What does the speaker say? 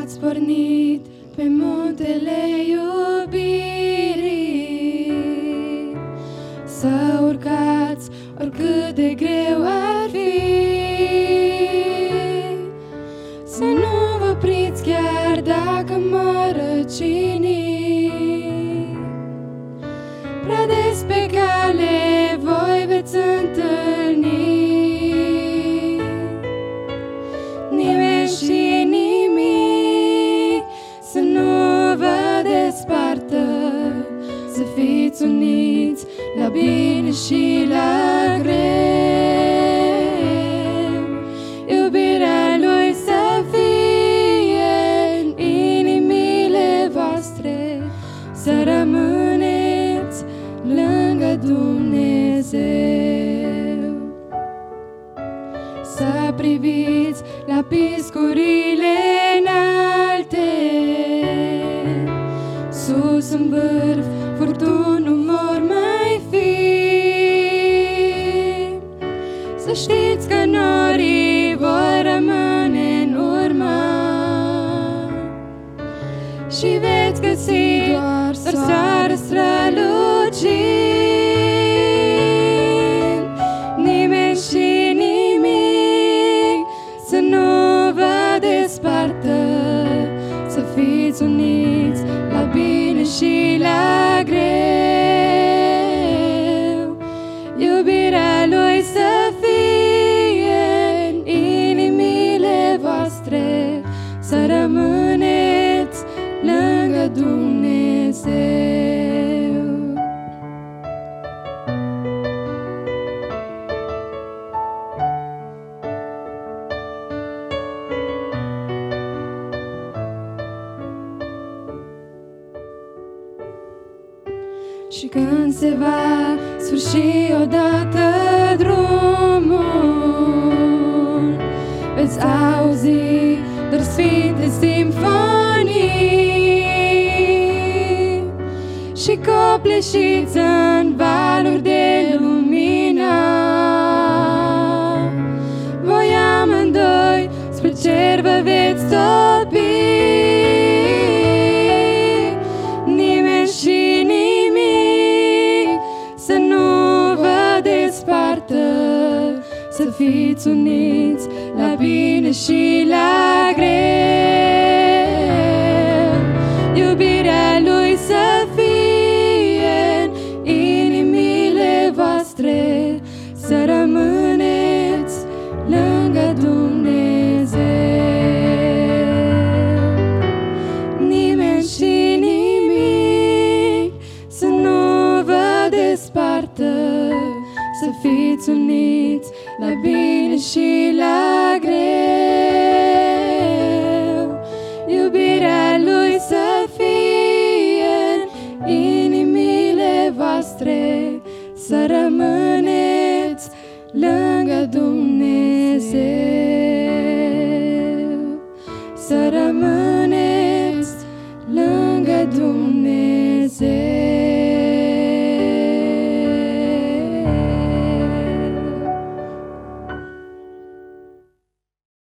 Ați pornit pe muntele iubirii, să urcați oricât de greu ar fi, să nu vă opriți chiar dacă mă răcini. Prea des pe cale voi veți întâlni nimeni și nimic să nu vă despartă, să fiți uniți la bine și la greu. Iubirea Lui să fie în inimile voastre, să rămâneți lângă Dumnezeu. Să priviți la piscurile înalte, sus în vârf furtuni nu vor mai fi. Să știți că norii vor rămâne în urmă și veți găsi doar soare strălucind. Nimeni și nimic să nu vă despartă, să fiți uniți la bine și la greu. Iubirea Lui să fie în inimile voastre, să rămâneți lângă Dumnezeu. Și când se va sfârși odată drumul, veți auzi doar sfinte simfonii și copleșiți în valuri de lumină. Voi amândoi spre cer vă veți topi. Nimeni și nimic să nu vă despartă, să fiți uniți la bine și la greu. Iubirea Lui să fie în inimile voastre, să rămâneți lângă Dumnezeu. Nimeni și nimic să nu vă despartă, să fiți uniți la bine și la greu. Iubirea Lui să fie în inimile voastre, să rămâneți lângă Dumnezeu, să rămâneți lângă Dumnezeu.